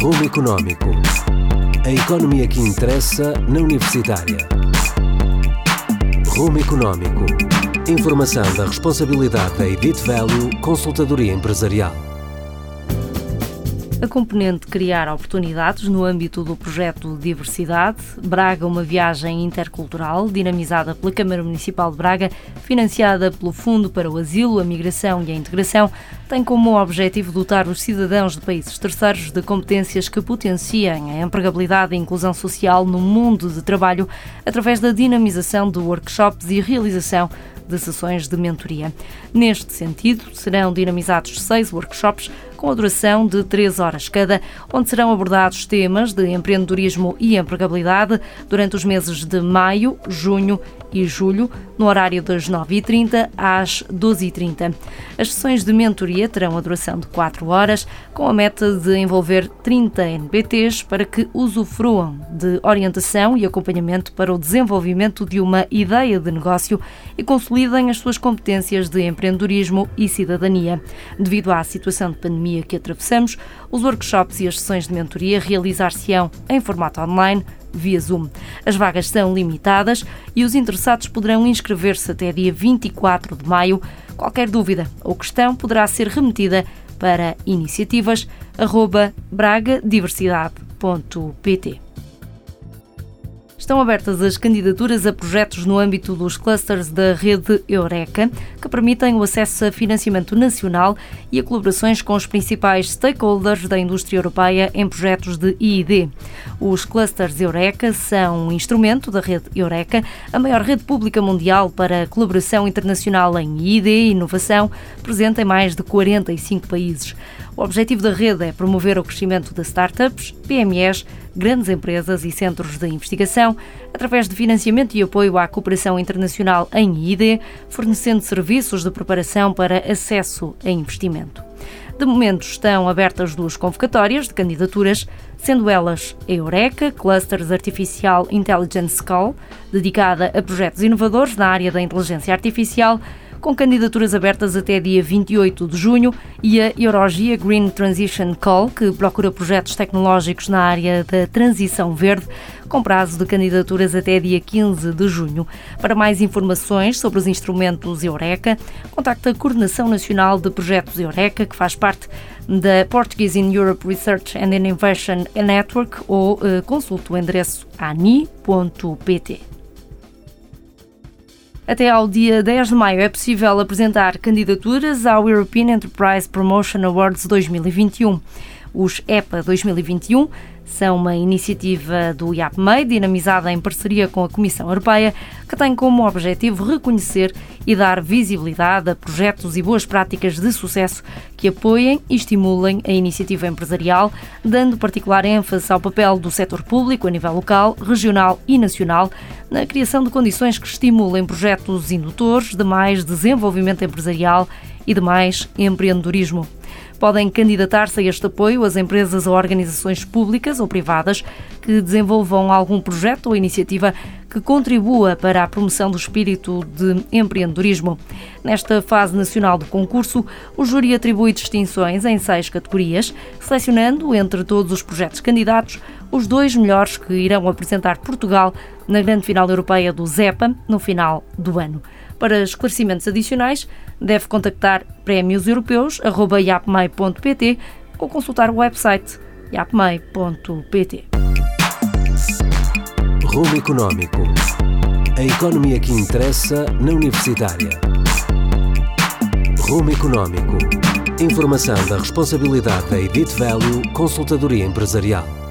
Rumo Económico. A economia que interessa na Universitária. Rumo Económico. Informação da responsabilidade da Edit Value Consultadoria Empresarial. A componente Criar Oportunidades no âmbito do projeto Diversidade, Braga, uma viagem intercultural, dinamizada pela Câmara Municipal de Braga, financiada pelo Fundo para o Asilo, a Migração e a Integração, tem como objetivo dotar os cidadãos de países terceiros de competências que potenciem a empregabilidade e inclusão social no mundo de trabalho através da dinamização de workshops e realização de sessões de mentoria. Neste sentido, serão dinamizados 6 workshops com a duração de 3 horas cada, onde serão abordados temas de empreendedorismo e empregabilidade durante os meses de maio, junho e julho, no horário das 9h30 às 12h30. As sessões de mentoria terão a duração de 4 horas, com a meta de envolver 30 NPTs para que usufruam de orientação e acompanhamento para o desenvolvimento de uma ideia de negócio e consolidem as suas competências de empreendedorismo e cidadania. Devido à situação de pandemia que atravessamos, os workshops e as sessões de mentoria realizar-se-ão em formato online, via Zoom. As vagas são limitadas e os interessados poderão inscrever-se até dia 24 de maio. Qualquer dúvida ou questão poderá ser remetida para iniciativas@bragadiversidade.pt. Estão abertas as candidaturas a projetos no âmbito dos clusters da rede Eureka, que permitem o acesso a financiamento nacional e a colaborações com os principais stakeholders da indústria europeia em projetos de I+D. Os clusters Eureka são um instrumento da rede Eureka, a maior rede pública mundial para a colaboração internacional em I+D e inovação, presente em mais de 45 países. O objetivo da rede é promover o crescimento de startups, PMEs, grandes empresas e centros de investigação, através de financiamento e apoio à cooperação internacional em I+D, fornecendo serviços de preparação para acesso a investimento. De momento estão abertas 2 convocatórias de candidaturas, sendo elas a Eureka, Clusters Artificial Intelligence Call, dedicada a projetos inovadores na área da inteligência artificial, com candidaturas abertas até dia 28 de junho, e a Eurogia Green Transition Call, que procura projetos tecnológicos na área da transição verde, com prazo de candidaturas até dia 15 de junho. Para mais informações sobre os instrumentos Eureka, contacte a Coordenação Nacional de Projetos Eureka, que faz parte da Portuguese in Europe Research and Innovation Network, ou consulte o endereço ani.pt. Até ao dia 10 de maio é possível apresentar candidaturas ao European Enterprise Promotion Awards 2021. Os EPA 2021 são uma iniciativa do IAPMEI, dinamizada em parceria com a Comissão Europeia, que tem como objetivo reconhecer e dar visibilidade a projetos e boas práticas de sucesso que apoiem e estimulem a iniciativa empresarial, dando particular ênfase ao papel do setor público a nível local, regional e nacional, na criação de condições que estimulem projetos indutores de mais desenvolvimento empresarial e de mais empreendedorismo. Podem candidatar-se a este apoio as empresas ou organizações públicas ou privadas que desenvolvam algum projeto ou iniciativa que contribua para a promoção do espírito de empreendedorismo. Nesta fase nacional do concurso, o júri atribui distinções em 6 categorias, selecionando, entre todos os projetos candidatos, os 2 melhores que irão apresentar Portugal na grande final europeia do ZEPA no final do ano. Para esclarecimentos adicionais, deve contactar prémioseuropeus@iapmei.pt ou consultar o website iapmei.pt. Rumo Económico. A economia que interessa na Universitária. Rumo Económico. Informação da responsabilidade da Edit Value Consultadoria Empresarial.